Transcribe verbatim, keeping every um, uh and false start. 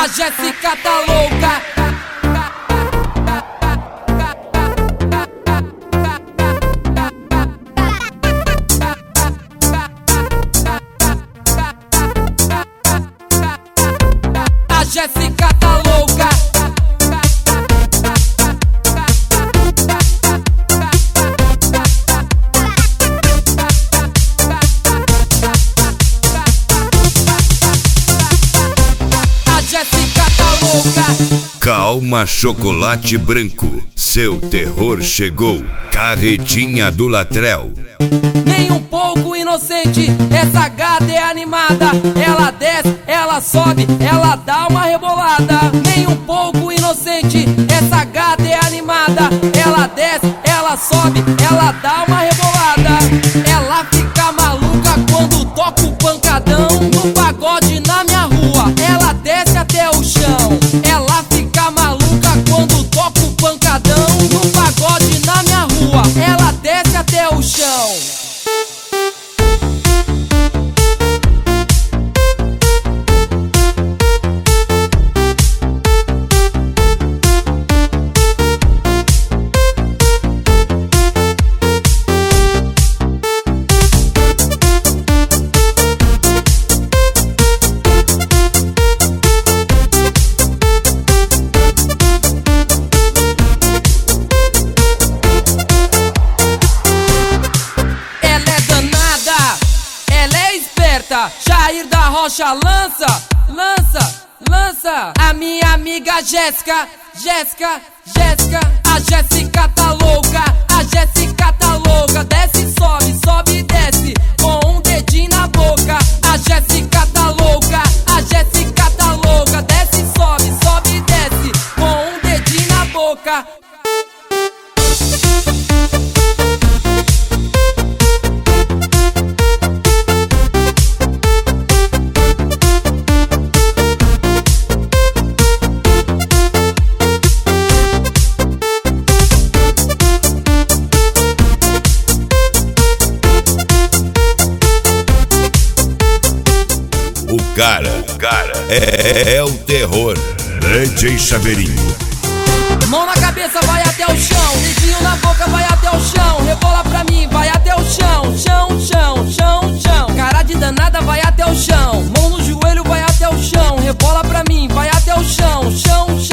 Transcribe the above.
Jéssica tá louca. A Jéssica tá louca. A Jéssica tá louca. Calma, chocolate branco, seu terror chegou. Carretinha do Latrell. Nem um pouco inocente, essa gata é animada. Ela desce, ela sobe, ela dá uma rebolada. Nem um pouco inocente, essa gata é animada. Ela desce, ela sobe, ela dá uma rebolada. Ela fica maluca quando toca o pancadão no pagode na minha rua. Ela desce até o chão. Ela fica maluca quando toca o pancadão no pagode na minha rua. Ela desce até o chão. Jair da Rocha lança, lança, lança. A minha amiga Jéssica, Jéssica, Jéssica. A Jéssica tá louca, a Jéssica tá louca. Desce, sobe, sobe e desce com um dedinho na boca. A Jéssica tá louca, a Jéssica tá louca. Desce, sobe, sobe e desce com um dedinho na boca. O cara, cara, é, é o terror. D J Chaveirinho. Mão na cabeça, vai até o chão. Dedinho na boca, vai até o chão. Rebola pra mim, vai até o chão. Chão, chão, chão, chão. Cara de danada, vai até o chão. Mão no joelho, vai até o chão. Rebola pra mim, vai até o chão. Chão, chão.